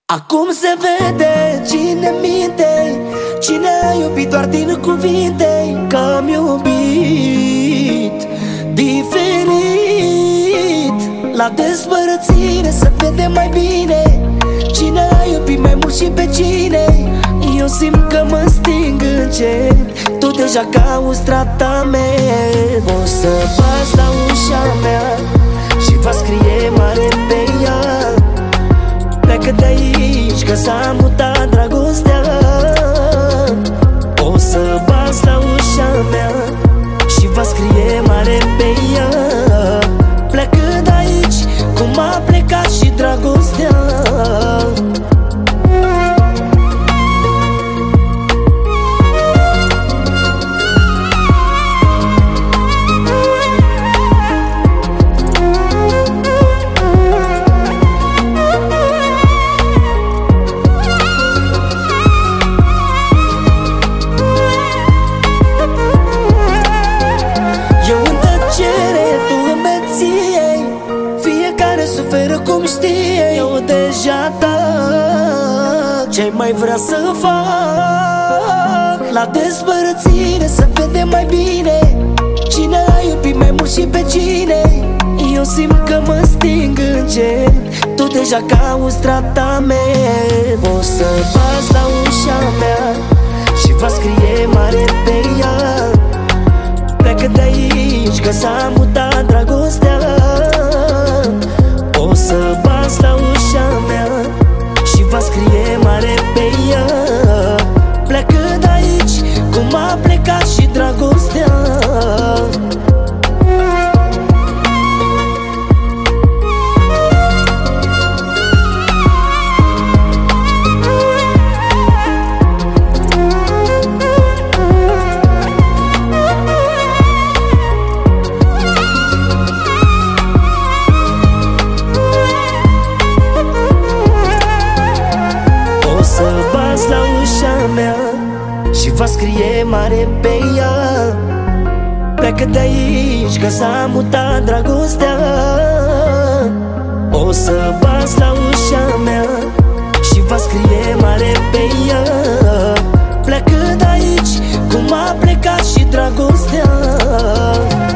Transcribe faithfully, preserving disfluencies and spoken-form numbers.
Acum se vede cine minte, cine a iubit doar din cuvinte, că am iubit diferit. La despărțire se vede mai bine cine a iubit mai mult și pe cine. Eu simt că mă sting încet, tu deja cauți tratament. O să bați la ușa mea și va scrie mare pe ea: pleacă de aici, că s-a mutat dragostea. O să bați la ușa mea și va scrie mare pe ea: pleacă de aici, cum a plecat și dragostea. Suferă cum știe, eu deja tac. Ce mai vrea să fac? La despărțire se vede mai bine cine a iubit mai mult și pe cine. Eu simt că mă sting încet, tu deja cauți tratament. O să bați la ușa mea și va scrie mare pe ea: pleacă de aici, că s-a mutat dragostea. O să bați la ușa mea și va scrie mare pe ea: pleacă de aici, cum a plecat și dragostea. La ușa mea și va scrie mare pe ea: pleacă de aici, că s-a mutat dragostea. O să bați la ușa mea și va scrie mare pe ea: pleacă de aici, cum a plecat și dragostea.